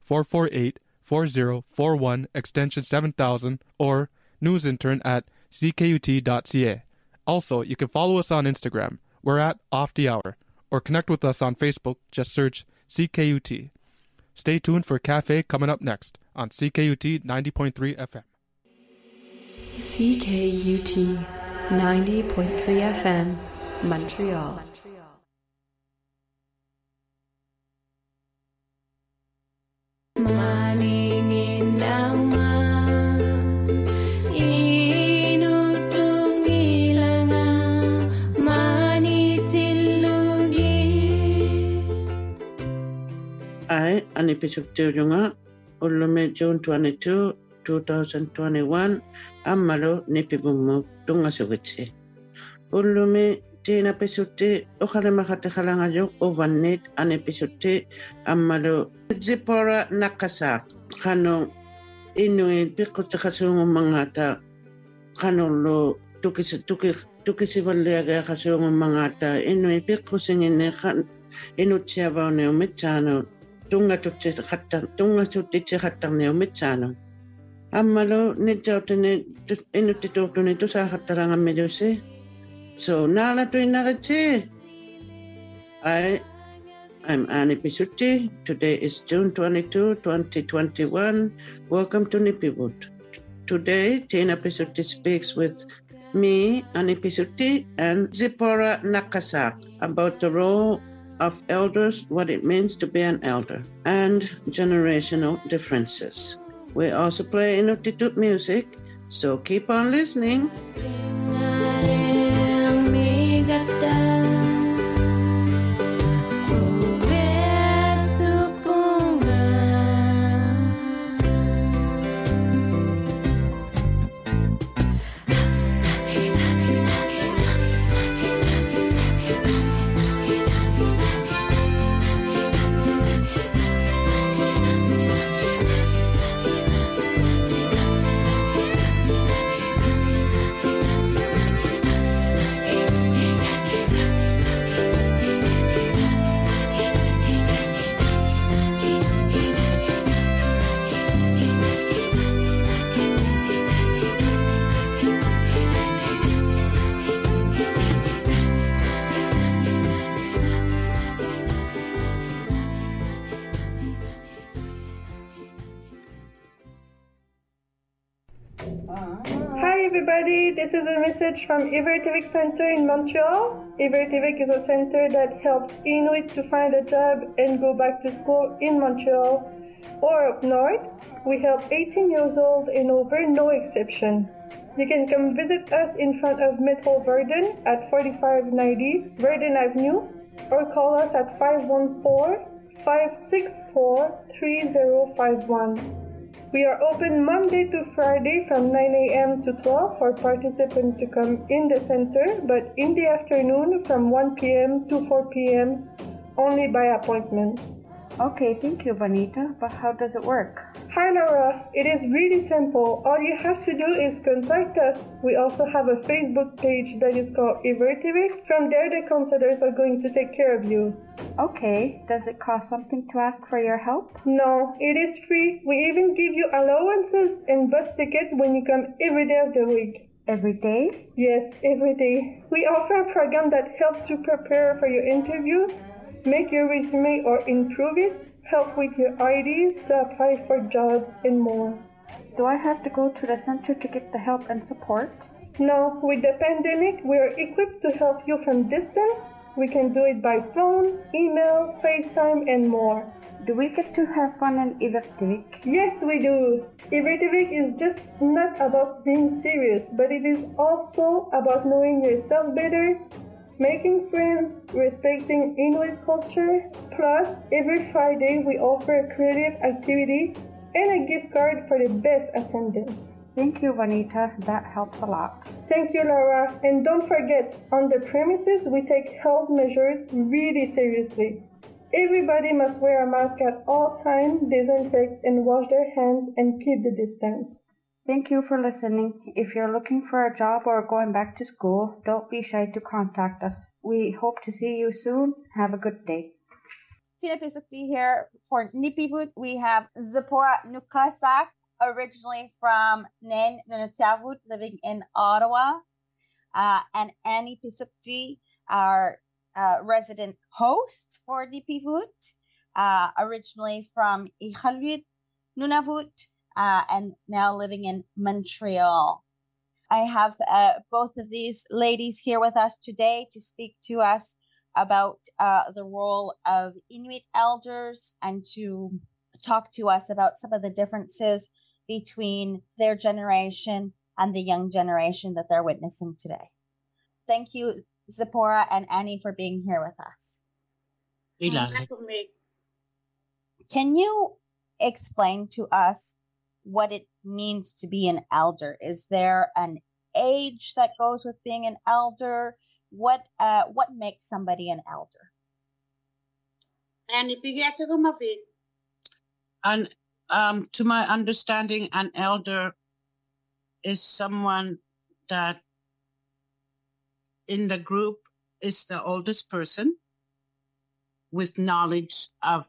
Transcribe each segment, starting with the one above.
448-4041 extension 7000 or newsintern@ckut.ca. Also, you can follow us on Instagram. We're at Off the Hour. Or connect with us on Facebook. Just search CKUT. Stay tuned for Cafe coming up next on CKUT 90.3 FM. CKUT 90.3 FM, Montreal. I, an episode Junga, Ulume June 22, 2021, Amalo Nipibumu, Tungasugitsi. Ulume Tina Pesuti, Okaremakate Halangayo, Overnet, an episode Amalo Zipora Nakasa, Kano Inuit, Picotakasungo Mangata, Kanolo, Tukisivalega Kasungo Mangata, Inuit, Picosing in the Inuchava Neomitano. Tunga tutti hatang neo mitsano. Amalo nidjotene inutitotune to sa hataranga medose. So nala to inarache. I'm Annie Pisuti. Today is June 22, 2021. Welcome to Nipiwood. Today, Tina Pisuti speaks with me, Annie Pisuti, and Zipporah Nakasak about the role of elders, what it means to be an elder, and generational differences. We also play Inuktitut music, so keep on listening. This is a message from Ivertivik Center in Montreal. Ivertivik is a center that helps Inuit to find a job and go back to school in Montreal or up north. We help 18 years old and over, no exception. You can come visit us in front of Metro Verdun at 4590 Verdun Avenue or call us at 514-564-3051. We are open Monday to Friday from 9 a.m. to 12 for participants to come in the center, but in the afternoon from 1 p.m. to 4 p.m. only by appointment. Okay, thank you, Vanita. But how does it work? Hi, Laura. It is really simple. All you have to do is contact us. We also have a Facebook page that is called Ivertivik. From there, the counselors are going to take care of you. Okay. Does it cost something to ask for your help? No, it is free. We even give you allowances and bus ticket when you come every day of the week. Every day? Yes, every day. We offer a program that helps you prepare for your interview, make your resume or improve it, help with your IDs to apply for jobs, and more. Do I have to go to the center to get the help and support? No, with the pandemic, we are equipped to help you from distance. We can do it by phone, email, FaceTime, and more. Do we get to have fun in Ivertivik? Yes, we do. Ivertivik is just not about being serious, but it is also about knowing yourself better, making friends, respecting Inuit culture. Plus, every Friday we offer a creative activity and a gift card for the best attendance. Thank you, Vanita. That helps a lot. Thank you, Laura. And don't forget, on the premises we take health measures really seriously. Everybody must wear a mask at all times, disinfect and wash their hands, and keep the distance. Thank you for listening. If you're looking for a job or going back to school, don't be shy to contact us. We hope to see you soon. Have a good day. Tina Pisukti here for Nipivut. We have Zipporah Nukasak, originally from Nen Nunatavut, living in Ottawa, and Annie Pisukti, our resident host for Nipivut, originally from Iqaluit, Nunavut, and now living in Montreal. I have both of these ladies here with us today to speak to us about the role of Inuit elders and to talk to us about some of the differences between their generation and the young generation that they're witnessing today. Thank you, Zipporah and Annie, for being here with us. Can you explain to us what it means to be an elder? Is there an age that goes with being an elder? What makes somebody an elder? And to my understanding, an elder is someone that in the group is the oldest person with knowledge of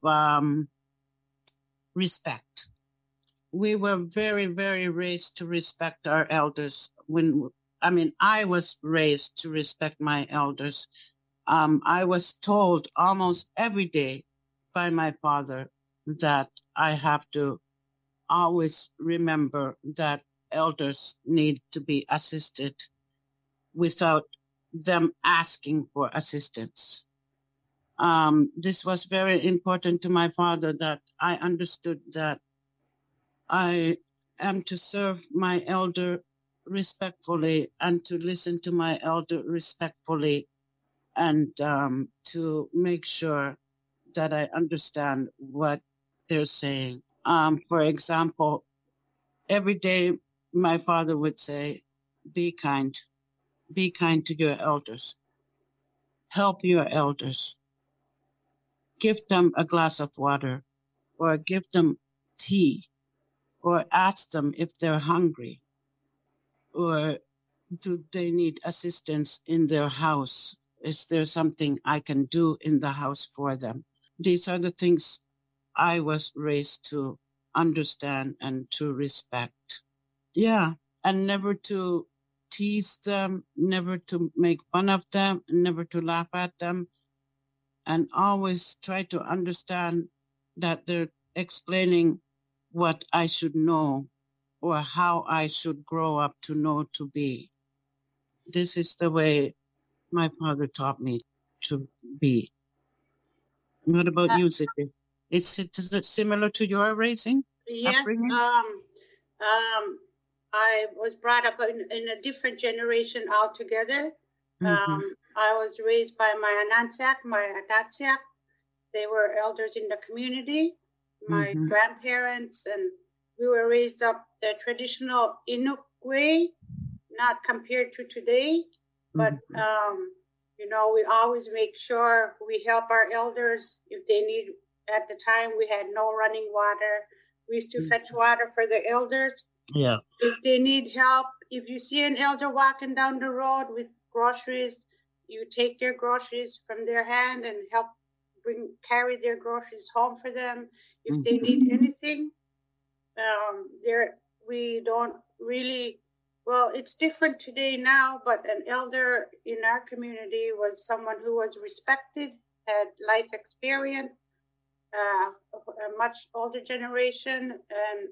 respect. We were very, very raised to respect our elders. I was raised to respect my elders. I was told almost every day by my father that I have to always remember that elders need to be assisted without them asking for assistance. This was very important to my father, that I understood that I am to serve my elder respectfully and to listen to my elder respectfully, and to make sure that I understand what they're saying. For example, every day my father would say, be kind to your elders, help your elders, give them a glass of water or give them tea, or ask them if they're hungry, or do they need assistance in their house? Is there something I can do in the house for them? These are the things I was raised to understand and to respect. Yeah, and never to tease them, never to make fun of them, never to laugh at them, and always try to understand that they're explaining what I should know or how I should grow up to know to be. This is the way my father taught me to be. What about you, Zippy? Is it similar to your raising? Yes. I was brought up in a different generation altogether. Mm-hmm. I was raised by my Anansiak, my Atatsiak. They were elders in the community, my grandparents, and we were raised up the traditional Inuk way, not compared to today. But, we always make sure we help our elders if they need. At the time, we had no running water. We used to fetch water for the elders. Yeah. If they need help, if you see an elder walking down the road with groceries, you take their groceries from their hand and help carry their groceries home for them. If they need anything, we don't really, well, it's different today now, but an elder in our community was someone who was respected, had life experience, a much older generation, and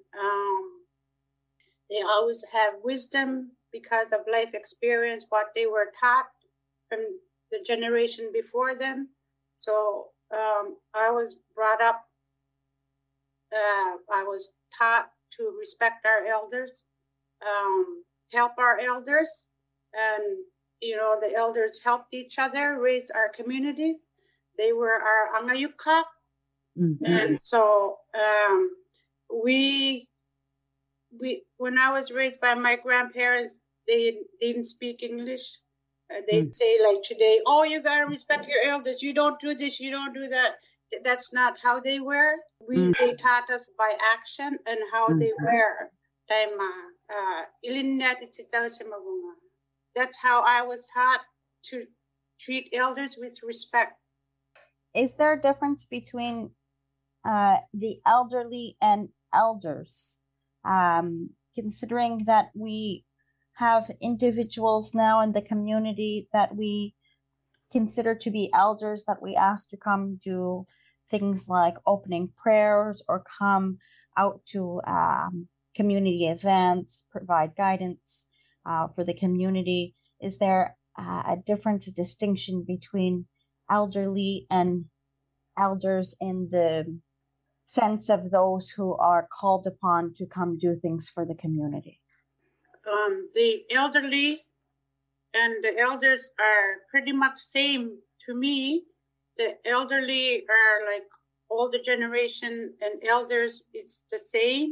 they always have wisdom because of life experience, what they were taught from the generation before them. So I was brought up, I was taught to respect our elders, help our elders, and the elders helped each other raise our communities. They were our angayuka, and so when I was raised by my grandparents, they didn't speak English. They'd say, like today, oh, you gotta respect your elders. You don't do this, you don't do that. That's not how they were. They taught us by action and how they were. That's how I was taught to treat elders with respect. is there a difference between the elderly and elders? Considering that we have individuals now in the community that we consider to be elders that we ask to come do things like opening prayers or come out to community events, provide guidance for the community. Is there a difference, a distinction between elderly and elders in the sense of those who are called upon to come do things for the community? The elderly and the elders are pretty much same to me. The elderly are like older generation, and elders, it's the same.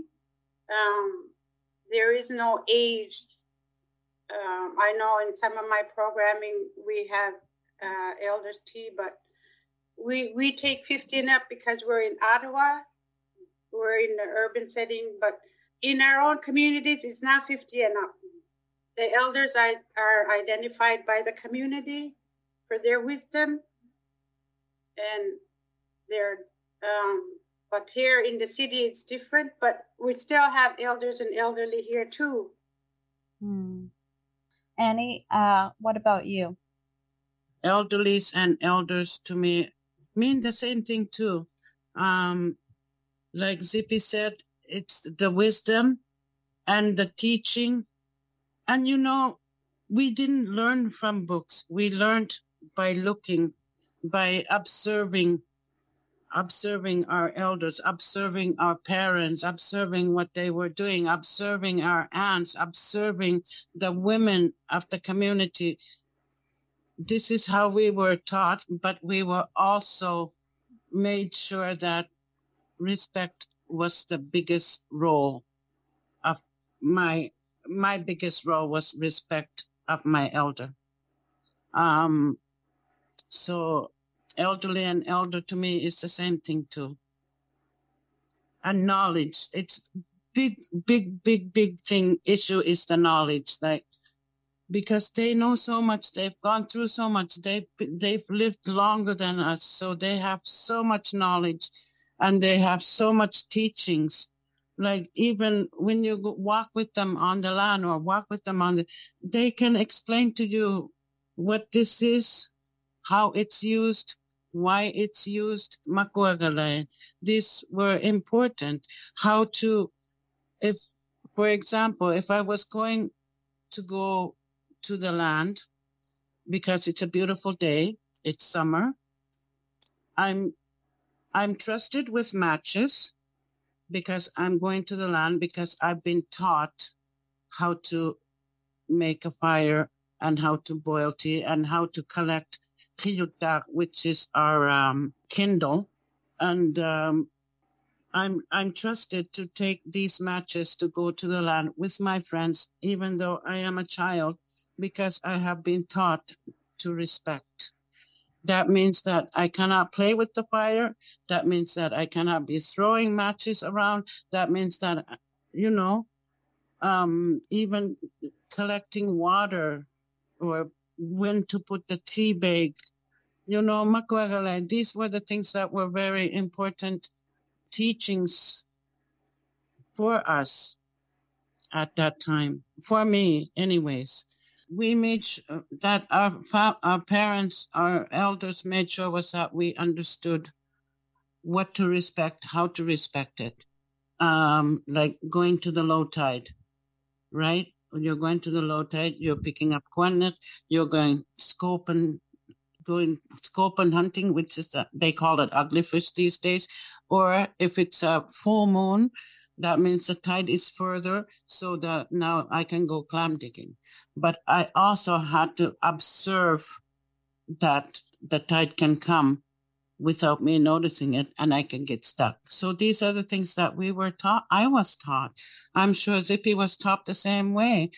There is no age. I know in some of my programming we have elders tea, but we take 50 and up because we're in Ottawa. We're in the urban setting, but in our own communities, it's not 50 and up. The elders are identified by the community for their wisdom, and they're, but here in the city, it's different, but we still have elders and elderly here too. Annie, what about you? Elderlies and elders to me mean the same thing too. Like Zippy said, it's the wisdom and the teaching. And we didn't learn from books. We learned by looking, by observing our elders, observing our parents, observing what they were doing, observing our aunts, observing the women of the community. This is how we were taught, but we were also made sure that respect was the biggest role of my biggest role was respect of my elder. So elderly and elder to me is the same thing too. And knowledge, it's big thing issue is the knowledge, like, because they know so much, they've gone through so much, they've lived longer than us, so they have so much knowledge and they have so much teachings. Like even when you walk with them on the land or walk with them they can explain to you what this is, how it's used, why it's used. These were important. How to, if, for example, if I was going to go to the land because it's a beautiful day, it's summer, I'm trusted with matches because I'm going to the land, because I've been taught how to make a fire and how to boil tea and how to collect tiyutak, which is our kindle. And I'm trusted to take these matches to go to the land with my friends, even though I am a child, because I have been taught to respect. That means that I cannot play with the fire. That means that I cannot be throwing matches around. That means that, even collecting water or when to put the tea bag, these were the things that were very important teachings for us at that time, for me anyways. We made sure that our parents, our elders made sure was that we understood what to respect, how to respect it. Like going to the low tide, right? When you're going to the low tide, you're picking up quannet, you're going scope hunting, which is they call it ugly fish these days. Or if it's a full moon, that means the tide is further, so that now I can go clam digging. But I also had to observe that the tide can come without me noticing it, and I can get stuck. So these are the things that we were taught. I was taught. I'm sure Zippy was taught the same way.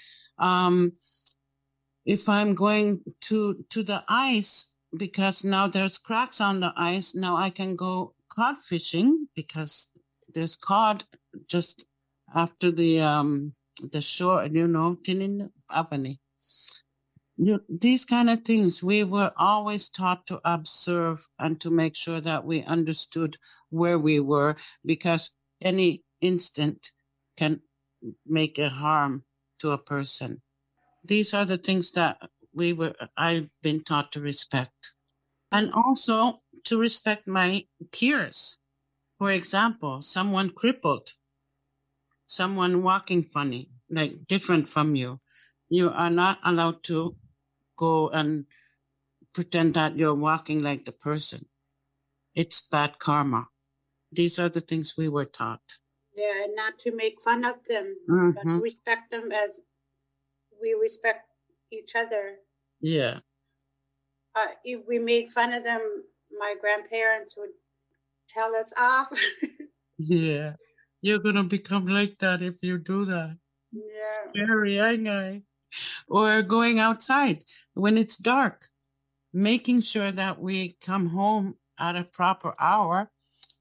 If I'm going to the ice, because now there's cracks on the ice, now I can go cod fishing because there's cod just after the shore, Tinin Avani. These kind of things, we were always taught to observe and to make sure that we understood where we were, because any instant can make a harm to a person. These are the things that I've been taught to respect. And also to respect my peers. For example, someone crippled, someone walking funny, like different from you. You are not allowed to go and pretend that you're walking like the person. It's bad karma. These are the things we were taught. Yeah, not to make fun of them, but respect them as we respect each other. Yeah. If we made fun of them, my grandparents would tell us off. Yeah. You're going to become like that if you do that. Yeah. Scary, I know. Or going outside when it's dark, making sure that we come home at a proper hour.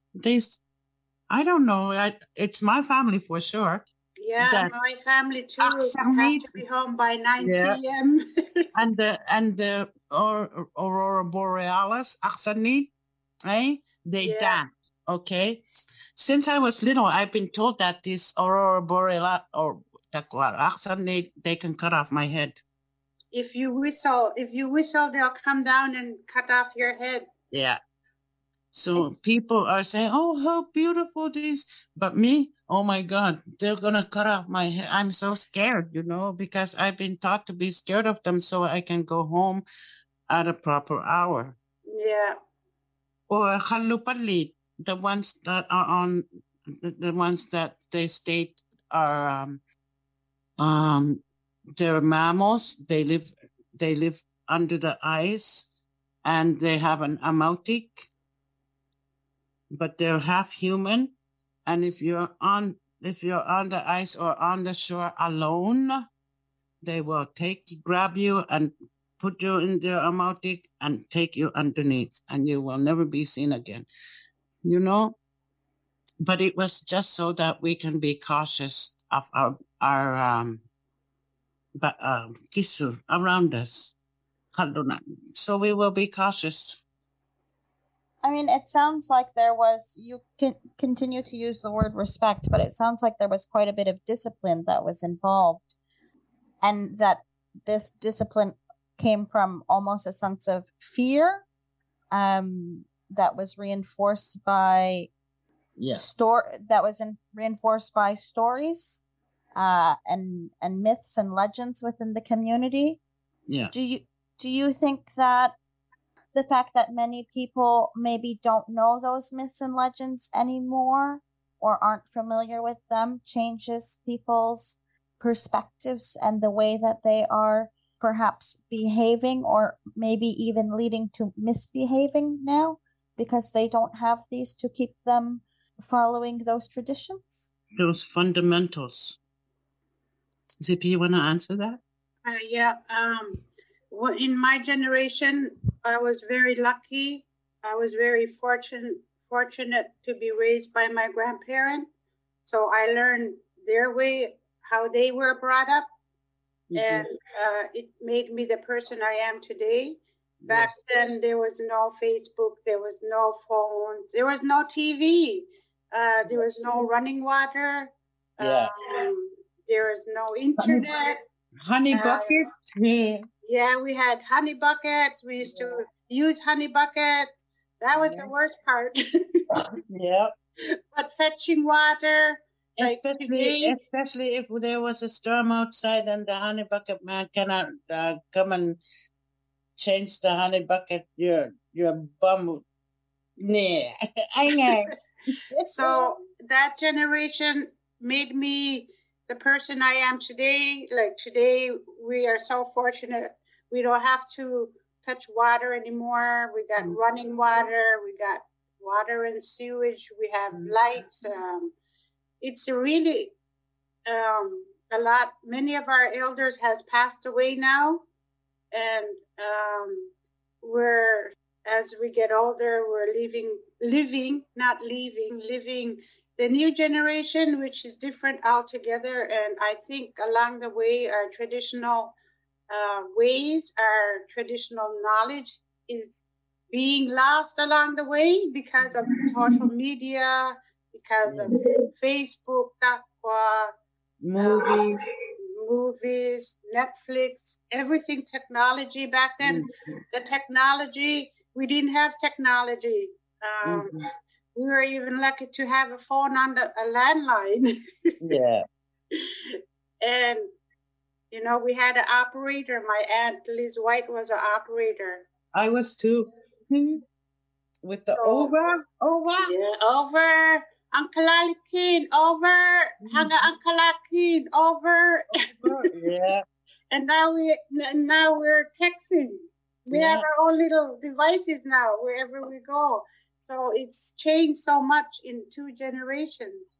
I don't know. It's my family for sure. Yeah, my family too. We have to be home by 9 p.m. and the Aurora Borealis, Aksanit, they dance. Okay. Since I was little, I've been told that this Aurora Borealis or Aksanit, they can cut off my head. If you whistle, they'll come down and cut off your head. Yeah. So people are saying, "Oh, how beautiful this!" But me, oh my God, they're gonna cut off my head. I'm so scared, because I've been taught to be scared of them, so I can go home at a proper hour. Yeah. Or Halupalit, the ones that are on, the ones that they state are, they're mammals. They live under the ice, and they have an amautic. But they're half human, and if you're on the ice or on the shore alone, they will grab you and put you in their amautic and take you underneath, and you will never be seen again. But it was just so that we can be cautious of our kisur around us. So we will be cautious. I mean, it sounds like you can continue to use the word respect, but it sounds like there was quite a bit of discipline that was involved, and that this discipline came from almost a sense of fear that was reinforced by reinforced by stories and myths and legends within the community. Yeah. Do you think that the fact that many people maybe don't know those myths and legends anymore or aren't familiar with them changes people's perspectives and the way that they are perhaps behaving, or maybe even leading to misbehaving now because they don't have these to keep them following those traditions? Those fundamentals. Zippy, you want to answer that? Yeah. Well, in my generation, I was very lucky. I was very fortunate to be raised by my grandparents. So I learned their way, how they were brought up. And it made me the person I am today. Back then, there was no Facebook, there was no phones, there was no TV, there was no running water, there was no internet. Honey buckets? Yeah, we had honey buckets. We used to use honey buckets. That was the worst part. Yeah. But fetching water. Especially if there was a storm outside and the honey bucket man cannot come and change the honey bucket, your bum. Yeah, I know. So that generation made me the person I am today. Like today, we are so fortunate. We don't have to fetch water anymore. We got running water. We got water and sewage. We have lights. It's really a lot. Many of our elders has passed away now, and as we get older, we're living the new generation, which is different altogether. And I think along the way, our traditional ways, our traditional knowledge is being lost along the way because of social media, because of Facebook, movies, Netflix, everything technology. Back then, the technology, we didn't have technology. We were even lucky to have a phone on a landline. Yeah. And, you know, we had an operator. My Aunt Liz White was an operator. I was too. With the over. Yeah, over. Uncle Alikin, over. Hanga Uncle Alikin, over. Yeah. And now we're texting. We have our own little devices now wherever we go. So it's changed so much in 2 generations.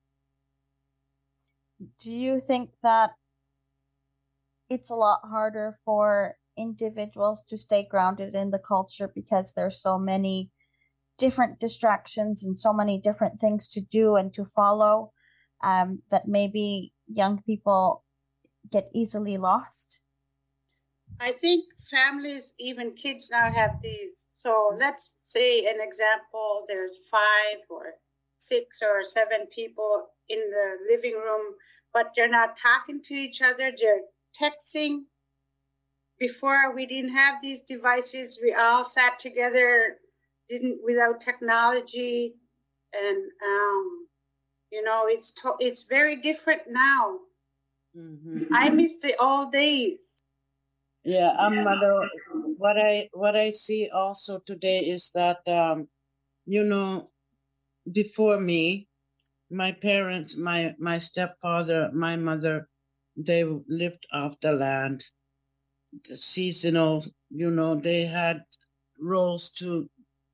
Do you think that it's a lot harder for individuals to stay grounded in the culture because there's so many different distractions and so many different things to do and to follow, that maybe young people get easily lost? I think families, even kids now have these. So let's say an example, there's 5 or 6 or 7 people in the living room, but they're not talking to each other, they're texting. Before we didn't have these devices, we all sat together, without technology, and you know, it's very different now. I miss the old days. Yeah, Mother, what I see also today is that you know, before me, my parents, my stepfather, my mother, they lived off the land, the seasonal, you know, they had roles to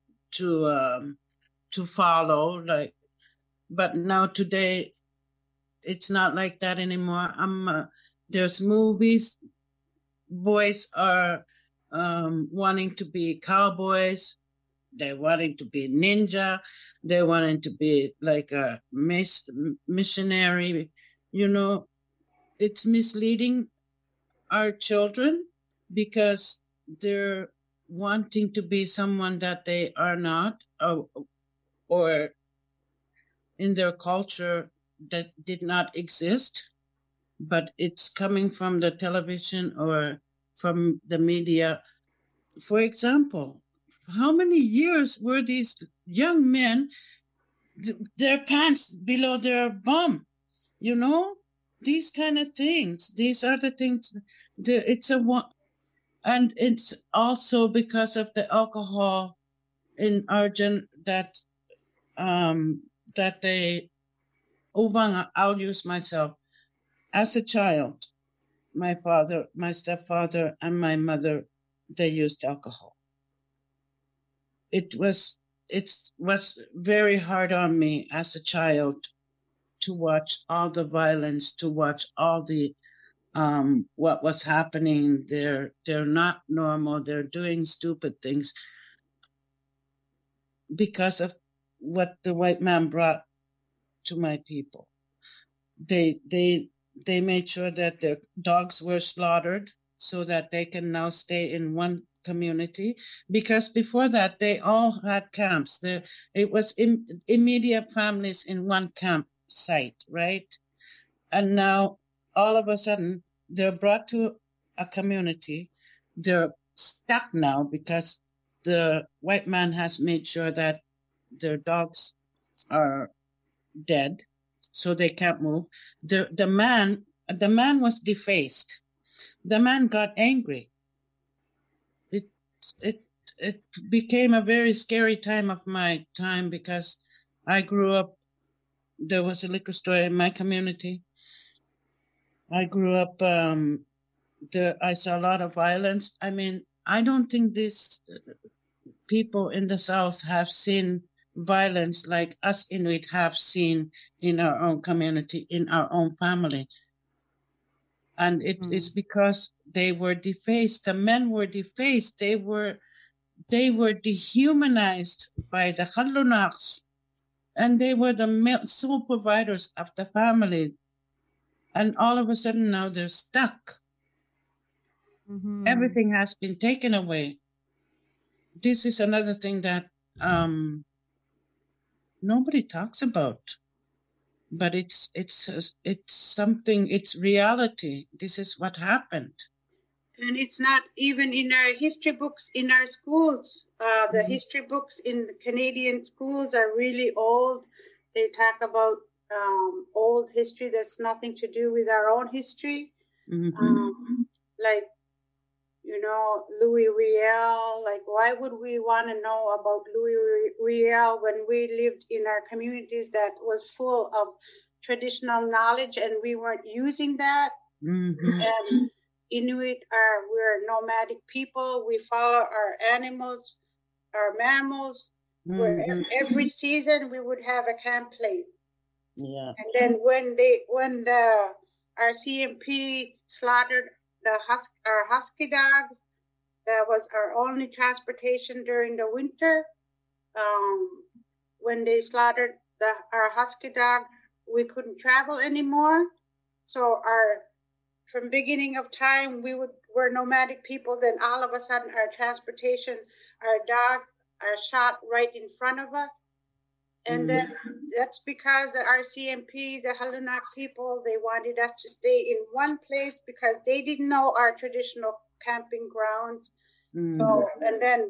follow, like, but now today it's not like that anymore. There's movies, boys are wanting to be cowboys, they're wanting to be ninja, they're wanting to be like a missionary. You know, it's misleading our children because they're wanting to be someone that they are not, or in their culture that did not exist, but it's coming from the television or from the media. For example, how many years were these young men, their pants below their bum? You know, these kind of things. These are the things. And it's also because of the alcohol in our that they. I'll use myself. As a child, my father, my stepfather, and my mother, they used alcohol. It was very hard on me as a child to watch all the violence, to watch all the what was happening. They're not normal. They're doing stupid things because of what the white man brought to my people. They made sure that their dogs were slaughtered so that they can now stay in one community, because before that they all had camps. It was immediate families in one campsite, right? And now all of a sudden they're brought to a community. They're stuck now because the white man has made sure that their dogs are dead, so they can't move. The man was defaced. The man got angry. It became a very scary time of my time because I grew up. There was a liquor store in my community. I grew up. I saw a lot of violence. I mean, I don't think these people in the South have seen violence like us Inuit have seen in our own community, in our own family. And it is because they were defaced. The men were defaced. They were dehumanized by the Khalunaks, and they were the sole providers of the family. And all of a sudden now they're stuck. Everything has been taken away. This is another thing that nobody talks about, but it's something. It's reality. This is what happened. And it's not even in our history books in our schools. The history books in the Canadian schools are really old. They talk about old history that's nothing to do with our own history. Like, you know, Louis Riel. Like, why would we want to know about Louis Riel when we lived in our communities that was full of traditional knowledge and we weren't using that? And Inuit we're nomadic people. We follow our animals, our mammals. Where every season we would have a camp place. Yeah. And then when the RCMP slaughtered our husky dogs, that was our only transportation during the winter. When they slaughtered our husky dogs, we couldn't travel anymore. So from beginning of time, we're nomadic people. Then all of a sudden, our transportation, our dogs are shot right in front of us. And then that's because the RCMP, the Halunaq people, they wanted us to stay in one place because they didn't know our traditional camping grounds. So, and then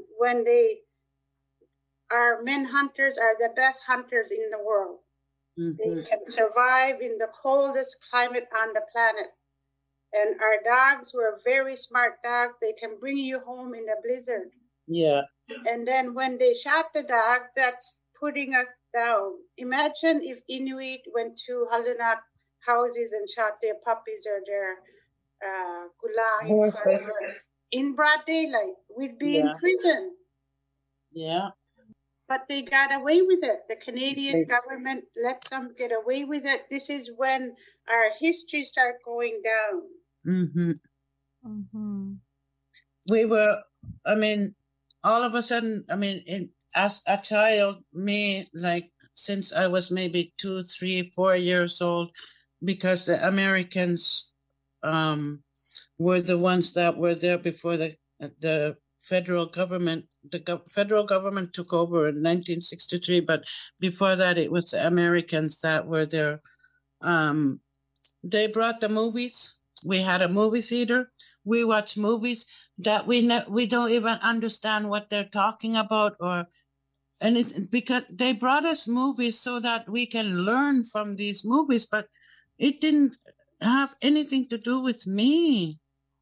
our men hunters are the best hunters in the world. They can survive in the coldest climate on the planet. And our dogs were very smart dogs. They can bring you home in a blizzard. Yeah. And then when they shot the dog, that's putting us down. Imagine if Inuit went to Halunaq houses and shot their puppies or their kulang in broad daylight. We'd be in prison. Yeah. But they got away with it. The Canadian government let them get away with it. This is when our history started going down. We were, all of a sudden, as a child, since I was maybe 2, 3, 4 years old, because the Americans were the ones that were there before the federal government. The federal government took over in 1963, but before that, it was the Americans that were there. They brought the movies. We had a movie theater. We watch movies that we don't even understand what they're talking about, and it's because they brought us movies so that we can learn from these movies, but it didn't have anything to do with me.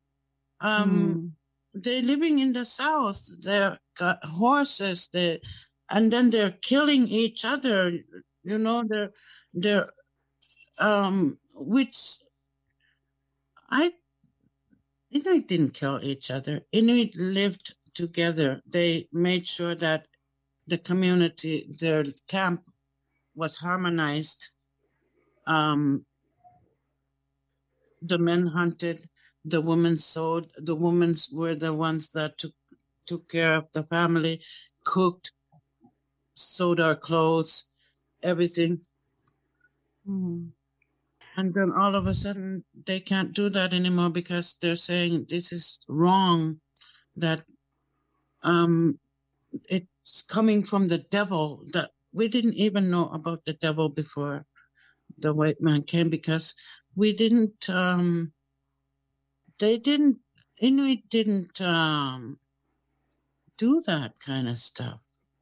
They're living in the South. They've got horses. And then they're killing each other. You know, they're which Inuit didn't kill each other. Inuit lived together. They made sure that the community, their camp, was harmonized. The men hunted, the women sewed. The women were the ones that took care of the family, cooked, sewed our clothes, everything. And then all of a sudden, they can't do that anymore because they're saying this is wrong, that it's coming from the devil. That we didn't even know about the devil before the white man came, because we didn't, Inuit didn't do that kind of stuff.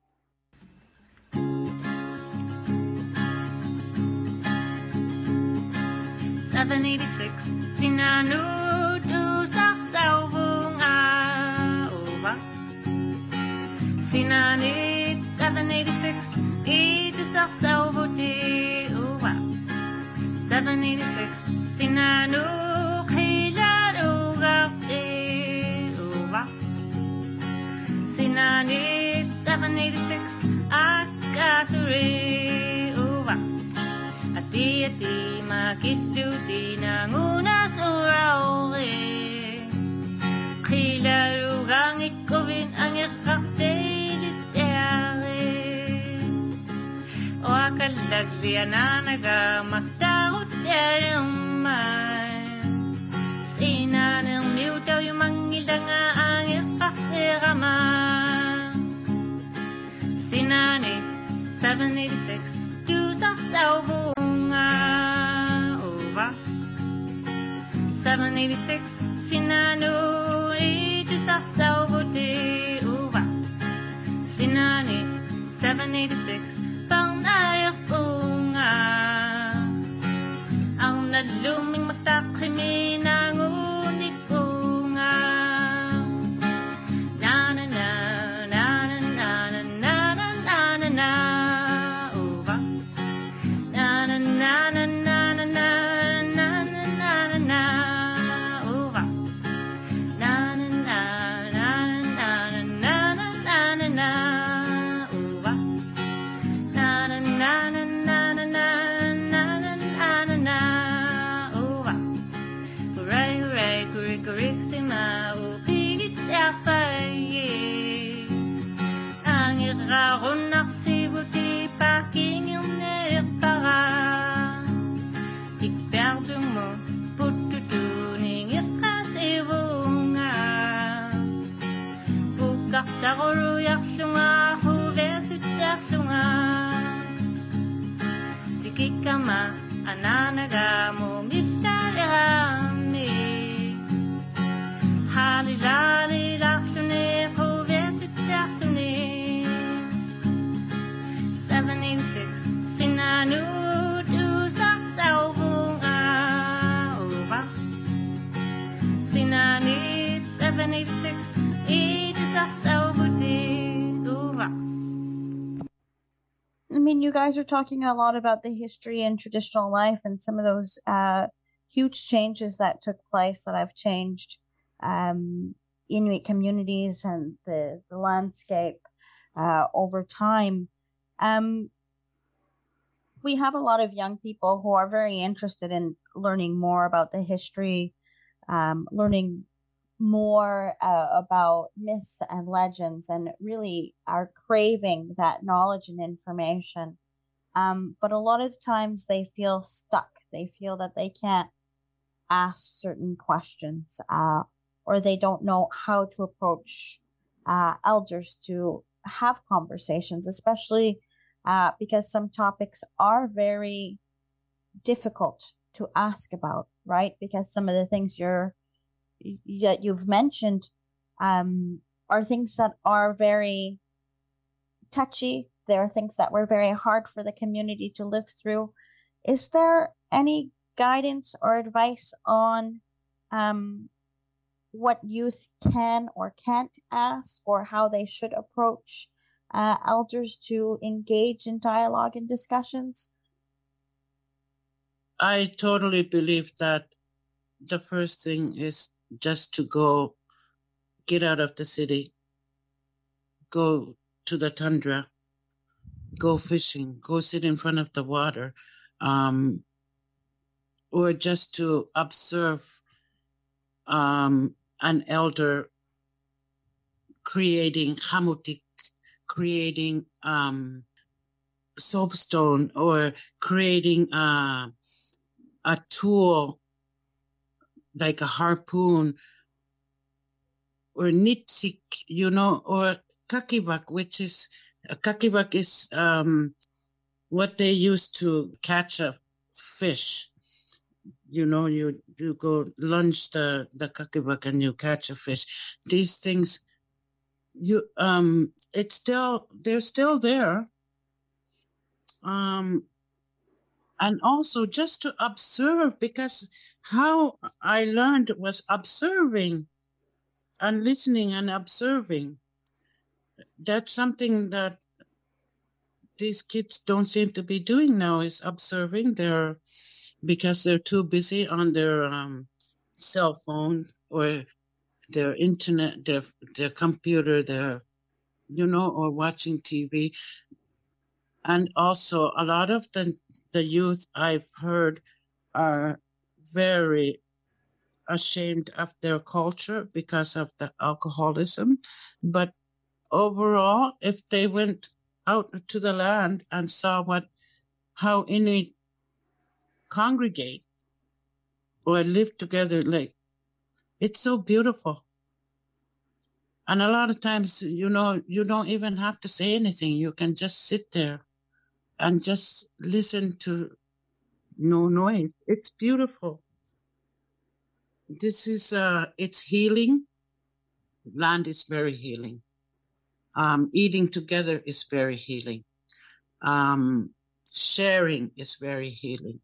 $7.86 Sinanu du Sarsavunga Ova Sinanit $7.86 Edu Sarsavuti Ova $7.86 Sinanu Hilaruga Ova Sinanit $7.86 Akasuri Ova Ati makitluti nangunas urawe Kilarugang ikowin ang ikaktelit O akalaglian na nagamakdaot yung man Sinanang miutaw yung mga 786 du sa sauvunga over 786 sinanu du sa sauvuti over sinani 786 pang nayakpunga ang naluming mata kimi ng unik ko nga na na na na na na na na na na na over na na na na na na na na na na na na over na na na na na na na na na na over na na na na na na na Kurixima upigit yapaye ang iraronak sibuti pakingil para ikperdu mo pututuning ikasibunga bukak taroru yaksunga huvesut yaksunga tikikama ananaga mo misalami Hali lali laksune hovesit laksune 786 sinanu du sak sauvunga over sinani 786 du sak sauvuti over. I mean, you guys are talking a lot about the history and traditional life and some of those huge changes that took place that have changed Inuit communities and the landscape over time. We have a lot of young people who are very interested in learning more about the history, learning more about myths and legends, and really are craving that knowledge and information. But a lot of times they feel stuck. They feel that they can't ask certain questions, or they don't know how to approach elders to have conversations, especially because some topics are very difficult to ask about, right? Because some of the things you've mentioned are things that are very touchy. There are things that were very hard for the community to live through. Is there any guidance or advice on what youth can or can't ask, or how they should approach elders to engage in dialogue and discussions? I totally believe that the first thing is just to go get out of the city, go to the tundra, go fishing, go sit in front of the water, or just to observe an elder creating hamutik, creating soapstone, or creating a tool like a harpoon, or nitsik, or kakivak, which is what they use to catch a fish. You go lunge the kakivak and you catch a fish. These things, they're still there. And also just to observe, because how I learned was observing and listening and observing. That's something that these kids don't seem to be doing now, is observing. Because they're too busy on their cell phone or their internet, their computer, or watching TV. And also a lot of the youth I've heard are very ashamed of their culture because of the alcoholism. But overall, if they went out to the land and saw how Inuit congregate or live together, like, it's so beautiful. And a lot of times, you don't even have to say anything. You can just sit there and just listen to no noise. It's beautiful. This is it's healing. Land is very healing. Eating together is very healing. Sharing is very healing.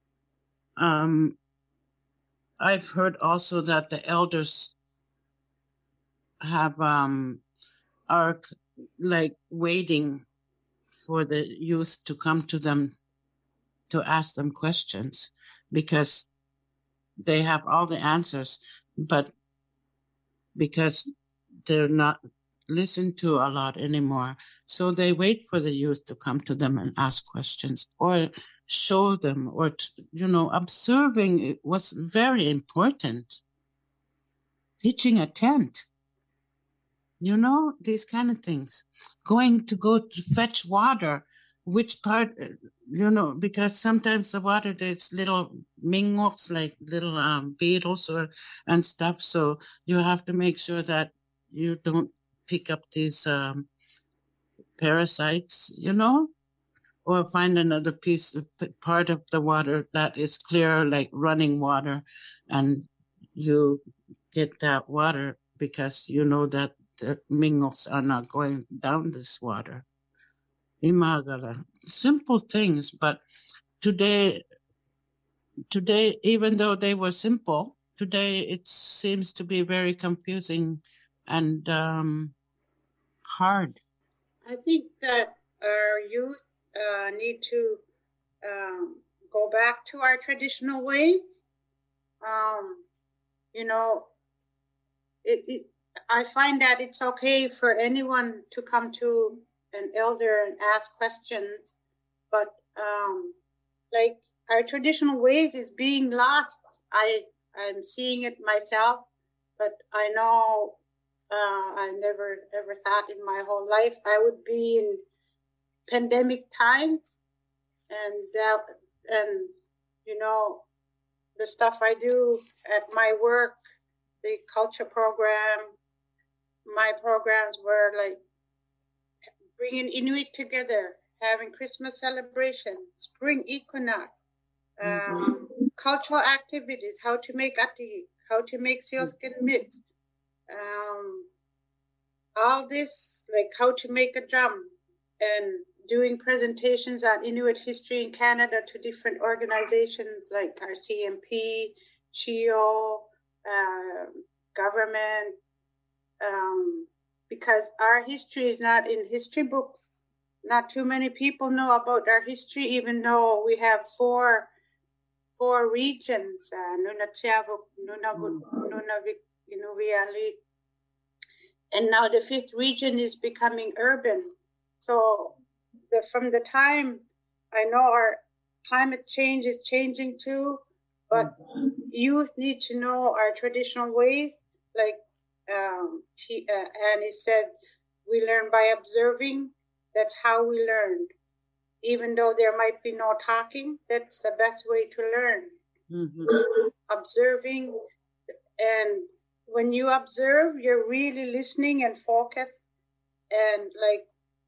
I've heard also that the elders have are like waiting for the youth to come to them to ask them questions, because they have all the answers, but because they're not listened to a lot anymore, so they wait for the youth to come to them and ask questions or show them, or observing was very important. Pitching a tent, these kind of things. Go to fetch water, which part, because sometimes the water, there's little mingoks, like little beetles and stuff. So you have to make sure that you don't pick up these parasites, or find another part of the water that is clear, like running water, and you get that water because you know that the mingoks are not going down this water. Imagala. Simple things, but today, even though they were simple, today it seems to be very confusing and hard. I think that our youth need to go back to our traditional ways. I find that it's okay for anyone to come to an elder and ask questions, but like our traditional ways is being lost. I'm seeing it myself, but I know I never ever thought in my whole life I would be in pandemic times, and the stuff I do at my work, the culture program, my programs were like bringing Inuit together, having Christmas celebration, spring equinox, cultural activities, how to make ati, how to make sealskin mitts, all this, like how to make a drum, and doing presentations on Inuit history in Canada to different organizations like RCMP, CHIO, government, because our history is not in history books. Not too many people know about our history, even though we have four regions, Nunatsiavut, Nunavut, Nunavik, Inuvialuit, and now the fifth region is becoming urban. So from the time, I know our climate change is changing too, but youth need to know our traditional ways. Like Annie said, we learn by observing. That's how we learn. Even though there might be no talking, that's the best way to learn. Observing, and when you observe, you're really listening and focused, and like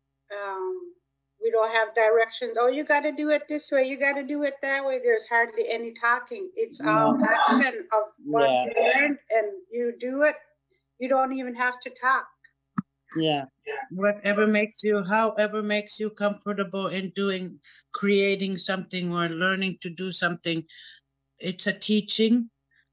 we don't have directions. Oh, you got to do it this way. You got to do it that way. There's hardly any talking. It's all action of what you learned, and you do it. You don't even have to talk. Yeah. However makes you comfortable in creating something or learning to do something. It's a teaching.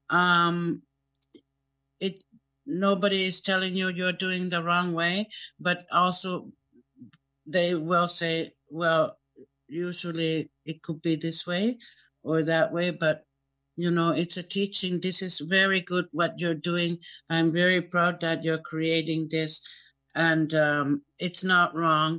Nobody is telling you you're doing the wrong way, but also they will say, well, usually it could be this way or that way, but it's a teaching. This is very good what you're doing. I'm very proud that you're creating this, and it's not wrong,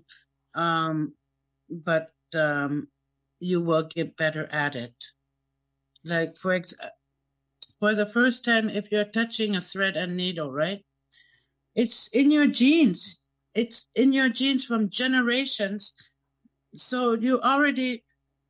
but you will get better at it. Like for the first time, if you're touching a thread and needle, right? It's in your genes. It's in your genes from generations. So you already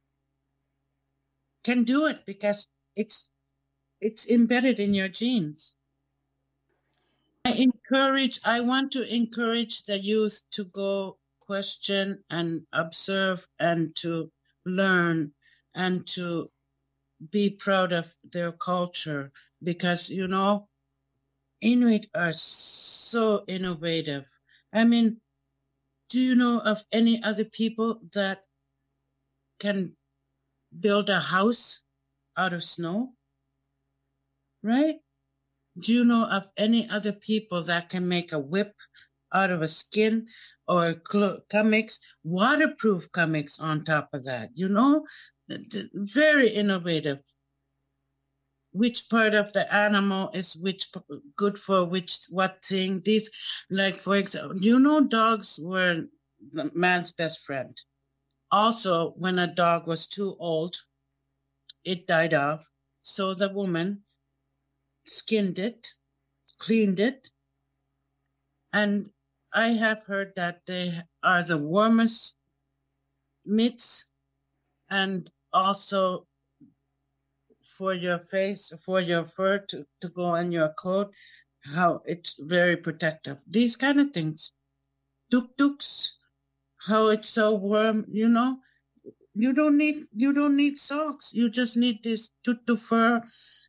can do it because it's embedded in your genes. I want to encourage the youth to go question and observe and to learn and to be proud of their culture, because, you know, Inuit are so innovative. I mean, do you know of any other people that can build a house out of snow? Right? Do you know of any other people that can make a whip out of a skin, or comics, waterproof comics on top of that? You know, very innovative. Which part of the animal is good for what thing? These, like, for example, you know, dogs were the man's best friend. Also, when a dog was too old, it died off. So the woman skinned it, cleaned it, and I have heard that they are the warmest mitts, and also for your face, for your fur to go on your coat, how it's very protective. These kind of things. Tuk-tuks, how it's so warm, you know. You don't need socks. You just need this tutu fur,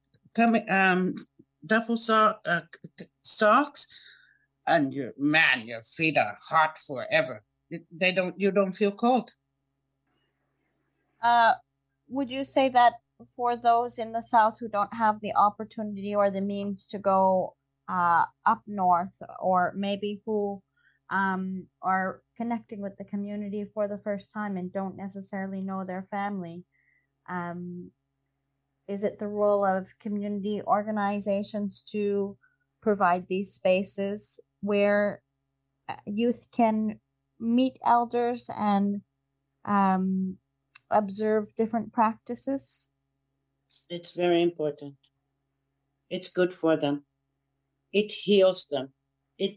duffel socks, and your feet are hot forever. You don't feel cold. Would you say that for those in the South who don't have the opportunity or the means to go up north, or maybe who are connecting with the community for the first time and don't necessarily know their family, is it the role of community organizations to provide these spaces where youth can meet elders and observe different practices? It's very important. It's good for them. It heals them. It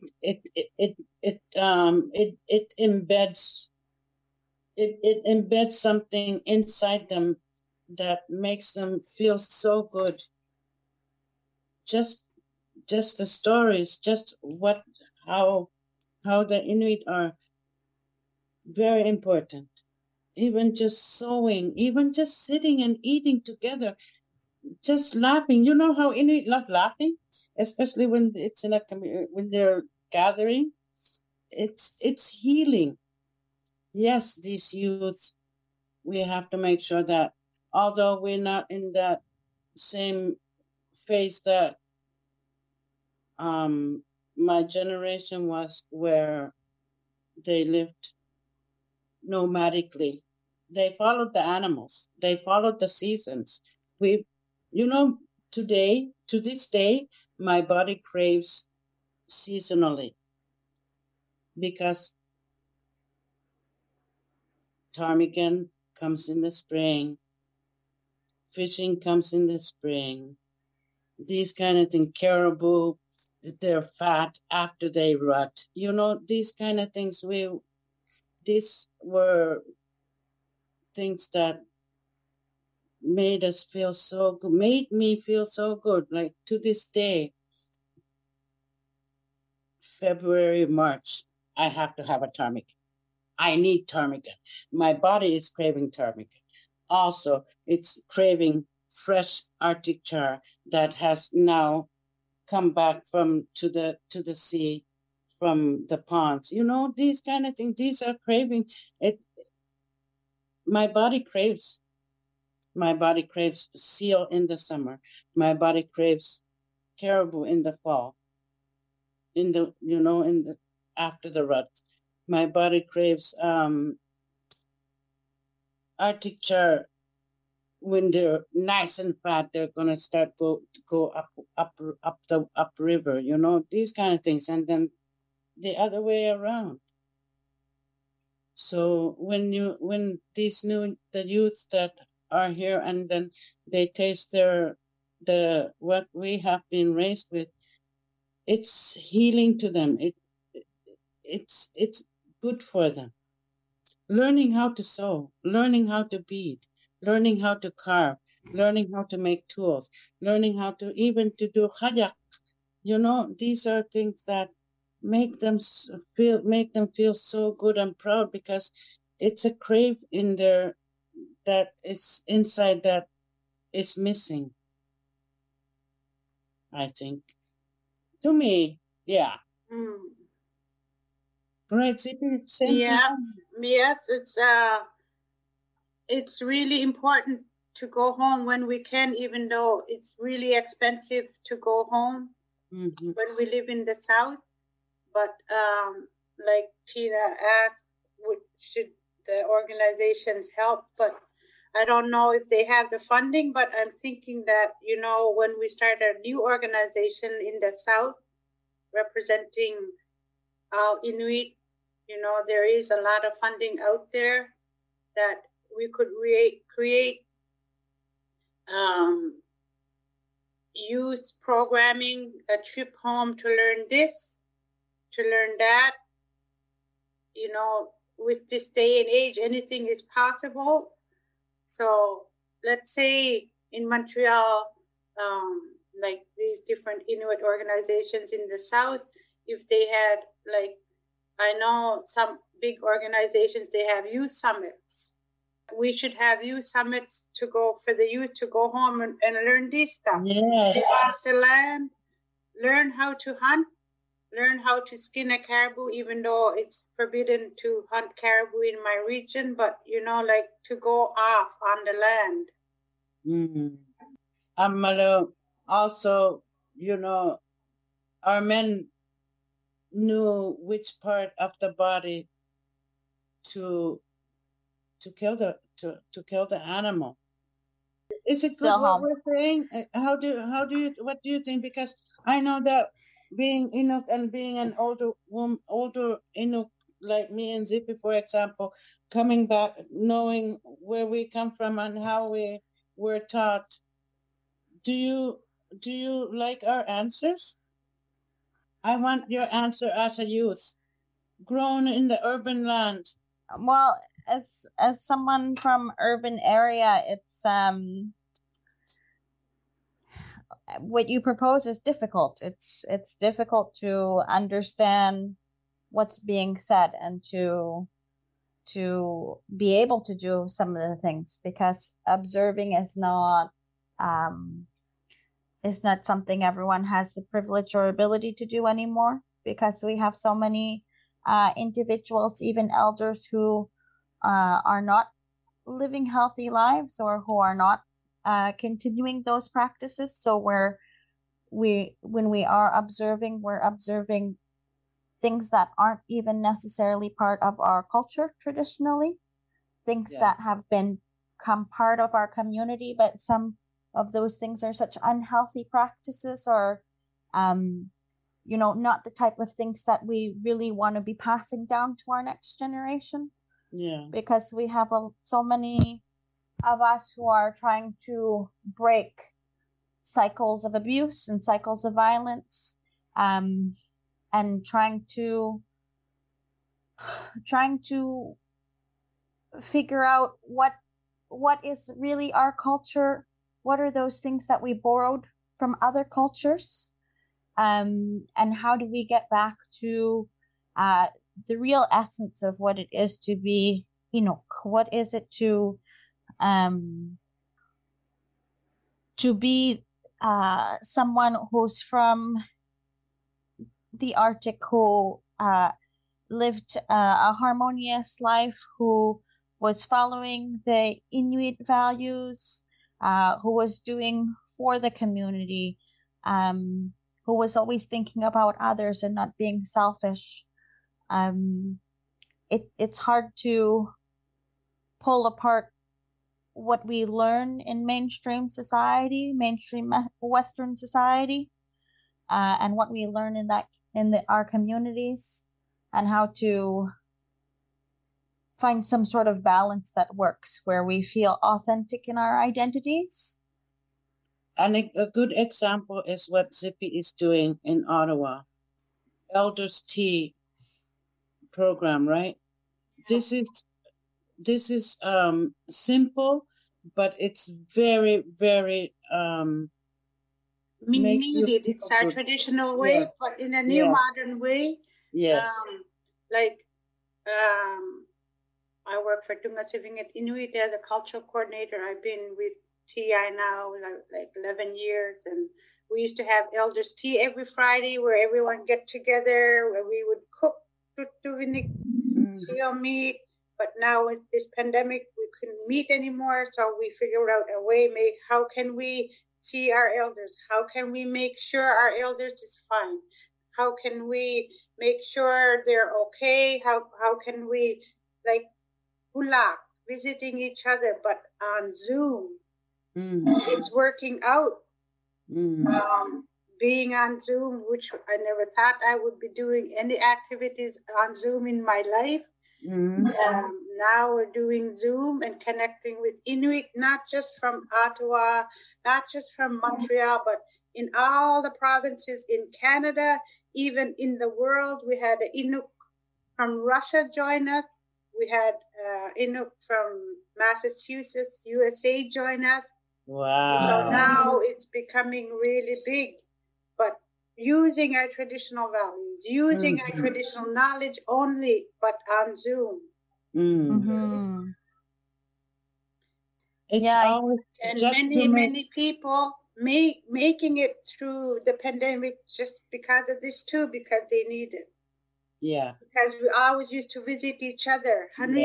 embeds something inside them that makes them feel so good. Just the stories, just how the Inuit are very important. Even just sewing, even just sitting and eating together, just laughing. You know how Inuit love laughing, especially when it's in when they're gathering. It's healing. Yes, these youth, we have to make sure that although we're not in that same phase that my generation was, where they lived nomadically. They followed the animals. They followed the seasons. To this day, my body craves seasonally, because ptarmigan comes in the spring, fishing comes in the spring, these kind of things, caribou, they're fat after they rut. You know, these kind of things, these were things that made us feel so good, made me feel so good. Like, to this day, February, March, I have to have a ptarmigan. I need ptarmigan. My body is craving ptarmigan. Also, it's craving fresh Arctic char that has now come back to the sea from the ponds. You know, these kind of things, these are craving. My body craves. My body craves seal in the summer. My body craves caribou in the fall. After the rut. My body craves Arctic char. When they're nice and fat, they're gonna start go up river. You know, these kind of things, and then the other way around. So when the youth that are here, and then they taste what we have been raised with, it's healing to them. It's good for them. Learning how to sew, learning how to bead, learning how to carve, learning how to make tools, learning how to even to do khayak. You know, these are things that make them feel so good and proud, because it's a crave in there that it's inside that is missing, I think. To me, yeah. Right, Zippy? Yes, it's really important to go home when we can, even though it's really expensive to go home when we live in the South. But like Tina asked, should the organizations help? But I don't know if they have the funding, but I'm thinking that, when we start a new organization in the South representing Inuit, there is a lot of funding out there that we could create youth programming, a trip home to learn this, to learn that. With this day and age, anything is possible. So let's say in Montreal, like these different Inuit organizations in the South, if they had, like, I know some big organizations, they have youth summits. We should have youth summits for the youth to go home and learn this stuff. Yes. Off the land, learn how to hunt, learn how to skin a caribou, even though it's forbidden to hunt caribou in my region, but, like to go off on the land. Malo, also, our men knew which part of the body to kill the animal. Is it good what we're saying? What do you think? Because I know that being Inuk and being an older Inuk like me and Zippy, for example, coming back, knowing where we come from and how we were taught. Do you like our answers? I want your answer as a youth, grown in the urban land. Well, as someone from urban area, it's what you propose is difficult. It's difficult to understand what's being said and to be able to do some of the things, because observing is not something everyone has the privilege or ability to do anymore, because we have so many individuals, even elders, who are not living healthy lives or who are not continuing those practices. So when we are observing, we're observing things that aren't even necessarily part of our culture traditionally, things that have become part of our community, but some of those things are such unhealthy practices, or not the type of things that we really want to be passing down to our next generation. Yeah. Because we have so many of us who are trying to break cycles of abuse and cycles of violence, and trying to figure out what is really our culture, what are those things that we borrowed from other cultures, and how do we get back to the real essence of what it is to be Inuk? What is it to be someone who's from the Arctic, who lived a harmonious life, who was following the Inuit values, who was doing for the community, who was always thinking about others and not being selfish. It's hard to pull apart what we learn in mainstream society, mainstream Western society, and what we learn in our communities, and how to find some sort of balance that works, where we feel authentic in our identities. And a good example is what Zippy is doing in Ottawa, Elders Tea program, right? This is simple, but it's very, very needed. It's our traditional way, but in a new modern way, Yes. Like I work for Dungasivingit Inuit as a cultural coordinator. I've been with TI now like 11 years, and we used to have elders tea every Friday where everyone get together, where we would cook tutuvinik, seal meat. But now with this pandemic, we couldn't meet anymore, so we figured out a way. How can we see our elders? How can we make sure our elders is fine? How can we make sure they're okay? How can we like Bulak, visiting each other, but on Zoom? It's working out. Being on Zoom, which I never thought I would be doing any activities on Zoom in my life. Now we're doing Zoom and connecting with Inuit, not just from Ottawa, not just from Montreal, but in all the provinces in Canada, even in the world. We had an Inuk from Russia join us. We had Inuk from Massachusetts, USA join us. Wow. So now it's becoming really big, but using our traditional values, using our traditional knowledge only, but on Zoom. It's always and many people making it through the pandemic just because of this too, because they need it. Yeah. Because we always used to visit each other.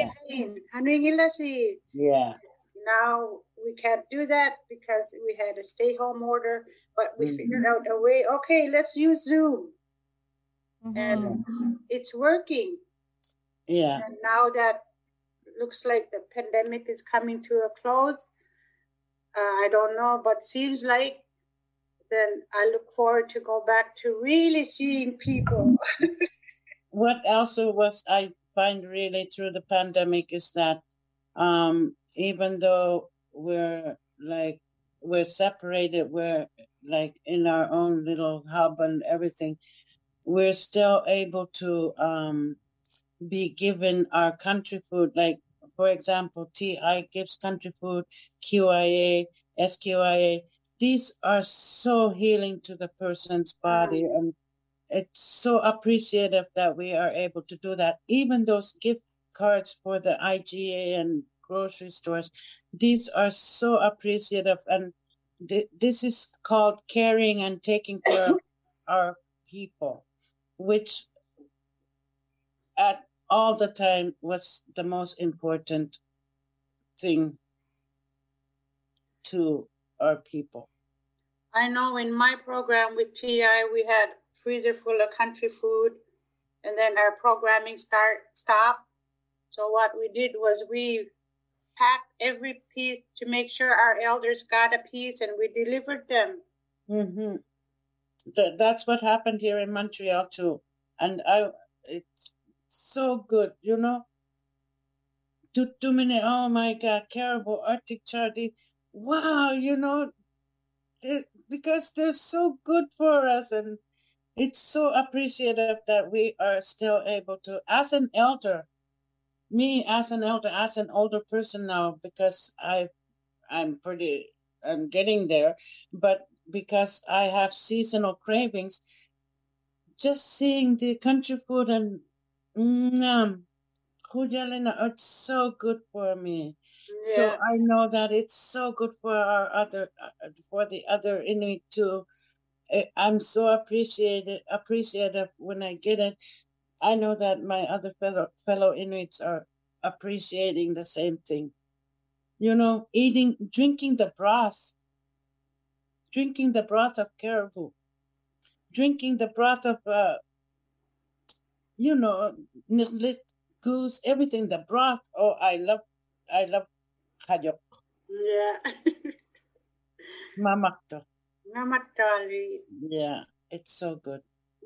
Yeah. Now we can't do that because we had a stay-home order, but we figured out a way. Okay, let's use Zoom, and it's working. Yeah. And now that looks like the pandemic is coming to a close, I don't know, but seems like then I look forward to go back to really seeing people. What also was I find really through the pandemic is that even though we're separated, we're like in our own little hub and everything, we're still able to be given our country food. Like, for example, TI gives country food, QIA, SQIA. These are so healing to the person's body, and it's so appreciative that we are able to do that. Even those gift cards for the IGA and grocery stores, these are so appreciative, and this is called caring and taking care of our people, which at all the time was the most important thing to our people. I know in my program with TI, we had freezer full of country food, and then our programming stopped. So what we did was we packed every piece to make sure our elders got a piece, and we delivered them. That's what happened here in Montreal too, and it's so good, you know. Too many. Oh my God, Caribou, Arctic Charlie. Wow, you know, because they're so good for us, and it's so appreciative that we are still able to, as an elder, as an older person now, because I'm getting there, but because I have seasonal cravings, just seeing the country food and it's so good for me. Yeah. So I know that it's so good for for the other Inuit too. I'm so appreciative when I get it. I know that my other fellow Inuits are appreciating the same thing. You know, drinking the broth of caribou, drinking the broth of goose, everything, the broth. Oh, I love hayok. Yeah. Mamakto. Namatali. Yeah, it's so good.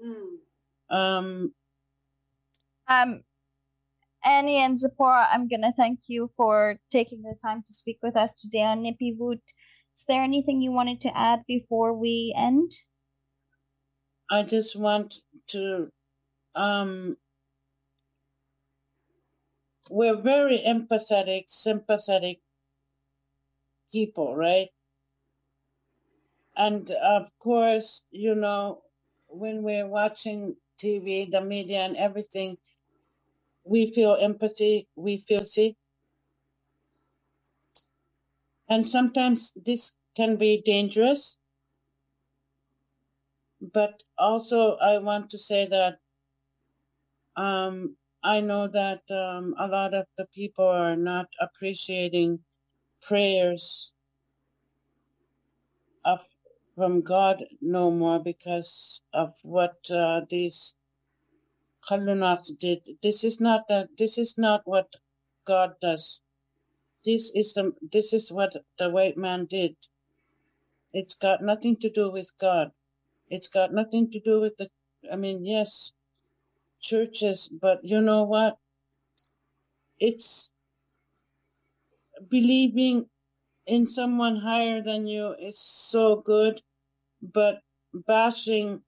Annie and Zipporah, I'm gonna thank you for taking the time to speak with us today on Nipivut. Is there anything you wanted to add before we end? I just want to we're very empathetic, sympathetic people, right? And of course, you know, when we're watching TV, the media, and everything, we feel empathy, we feel sick. And sometimes this can be dangerous. But also I want to say that I know that a lot of the people are not appreciating prayers from God no more because of what these Kalunaks did. This is not what God does. This is what the white man did. It's got nothing to do with God. It's got nothing to do with yes, churches, but you know what? It's believing in someone higher than you is so good, but bashing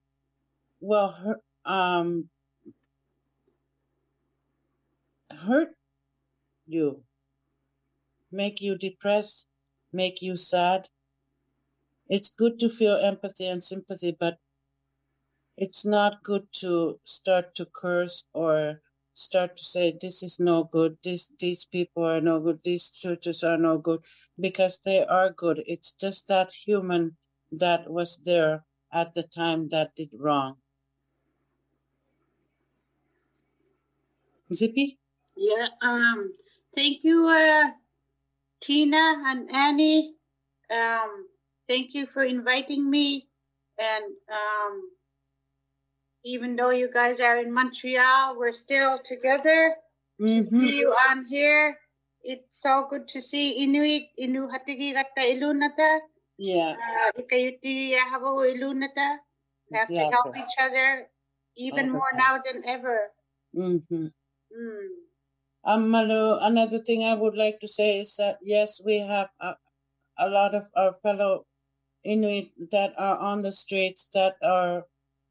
hurt you, make you depressed, make you sad. It's good to feel empathy and sympathy, but it's not good to start to curse or start to say this is no good, these people are no good, these churches are no good, because they are good. It's just that human that was there at the time that did wrong. Zippy? Yeah, thank you, Tina and Annie. Thank you for inviting me. And even though you guys are in Montreal, we're still together. To see you on here. It's so good to see Inuit, Inu hatigi kata ilunata. Yeah. Ikayuti habo ilunata. We have to help each other even more now than ever. Malu, another thing I would like to say is that yes, we have a lot of our fellow Inuit that are on the streets, that are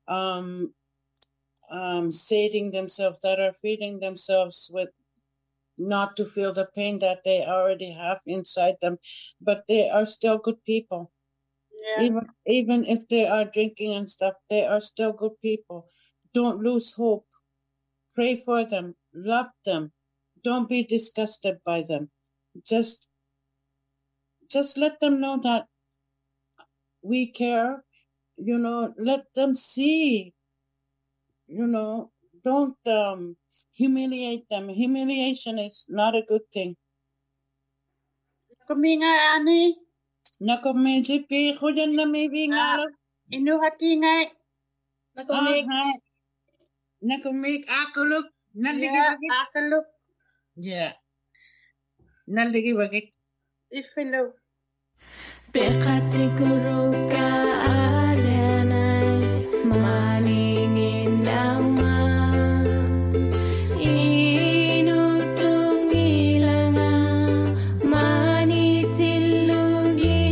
sating themselves, that are feeding themselves with not to feel the pain that they already have inside them, but they are still good people. Yeah. Even if they are drinking and stuff, they are still good people. Don't lose hope. Pray for them. Love them. Don't be disgusted by them. Just let them know that we care. Let them see. Don't humiliate them. Humiliation is not a good thing. Kuminga ani. Nakomejipi hujan na mibingalo. Inuhati nga. Nakomik akuluk. Yeah, akuluk. Yeah. Naldigi bakit. Ifilo. Bekati guru ka arenay maningin nama inutung ilanga manitilungi.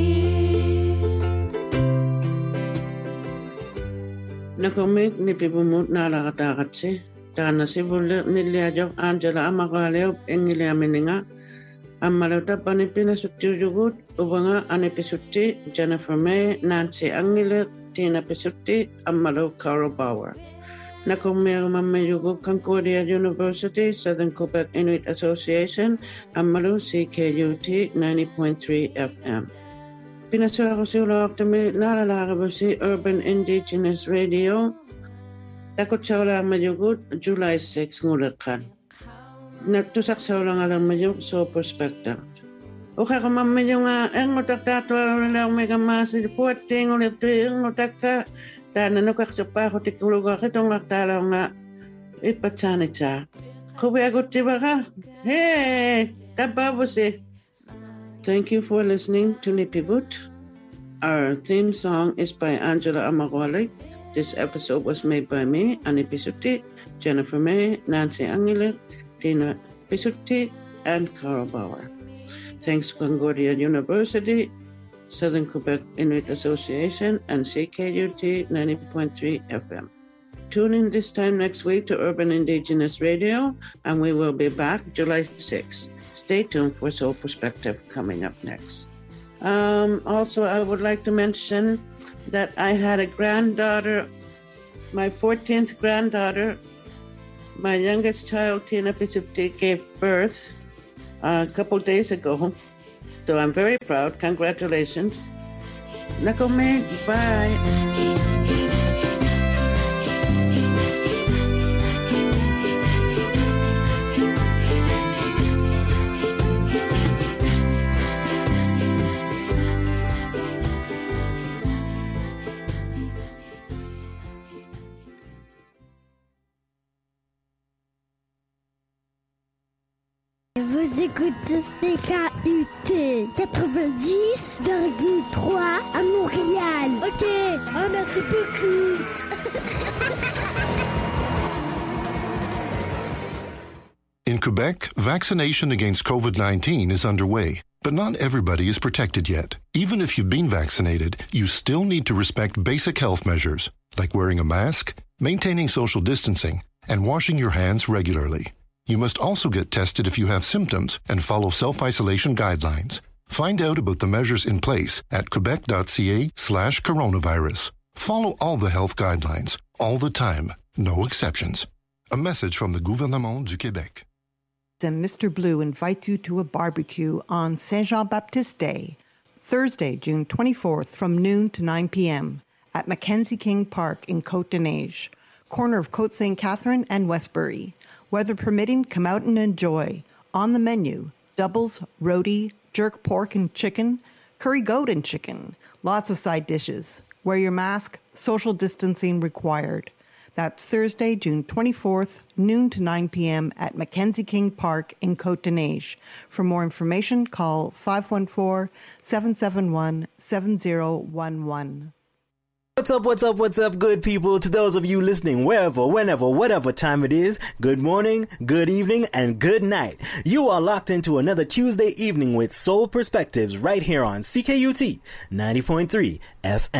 Nakomik ni pipumut nalakatakat Tana sibule niliajok Angela amakaleo engilia mininga Amaluta panipina sutyujugut ubanga anipisutti Jennifer May, Nancy Angile, Tina Pisutti, Amalu Carol Bauer. Nakumero mamayugu Concordia University, Southern Quebec Inuit Association, Amalu CKUT 90.3 FM. Pinasaro sila optimi lalalaga Urban Indigenous Radio. Takot sa wala mayugut July 6 ngulakan. Nagtusak sa wala ngalang mayug so perspective. Okay ka mamayung ngotakatwa lang may kamasi puwating ulit ngotaka tanan nukaksupa ko tikuluga kitong laktalaw nga ipatsanit sa. Kubi agot tiba ka? Hey! Tababusi! Thank you for listening to Nipibut. Our theme song is by Angela Amagwalik. This episode was made by me, Annie Pisutti, Jennifer May, Nancy Angile, Tina Pisutti, and Carol Bauer. Thanks to Concordia University, Southern Quebec Inuit Association, and CKUT 90.3 FM. Tune in this time next week to Urban Indigenous Radio, and we will be back July 6th. Stay tuned for Soul Perspective coming up next. Also, I would like to mention that I had a granddaughter my 14th granddaughter, my youngest child, Tina Pisuti, gave birth a couple days ago. So I'm very proud. Congratulations. Nakome, bye. Vous écoutez CKUT 90,3 à Montréal. Ok, merci beaucoup. In Quebec, vaccination against COVID-19 is underway, but not everybody is protected yet. Even if you've been vaccinated, you still need to respect basic health measures, like wearing a mask, maintaining social distancing, and washing your hands regularly. You must also get tested if you have symptoms and follow self-isolation guidelines. Find out about the measures in place at quebec.ca/coronavirus. Follow all the health guidelines, all the time, no exceptions. A message from the Gouvernement du Québec. And Mr. Blue invites you to a barbecue on Saint Jean-Baptiste Day, Thursday, June 24th from noon to 9 p.m. at Mackenzie King Park in Côte-des-Neiges, corner of Côte St. Catherine and Westbury. Weather permitting, come out and enjoy. On the menu, doubles, roti, jerk pork and chicken, curry goat and chicken, lots of side dishes. Wear your mask, social distancing required. That's Thursday, June 24th, noon to 9 p.m. at Mackenzie King Park in Côte-des-Neiges. For more information, call 514-771-7011. What's up, good people? To those of you listening wherever, whenever, whatever time it is, good morning, good evening, and good night. You are locked into another Tuesday evening with Soul Perspectives right here on CKUT 90.3 FM.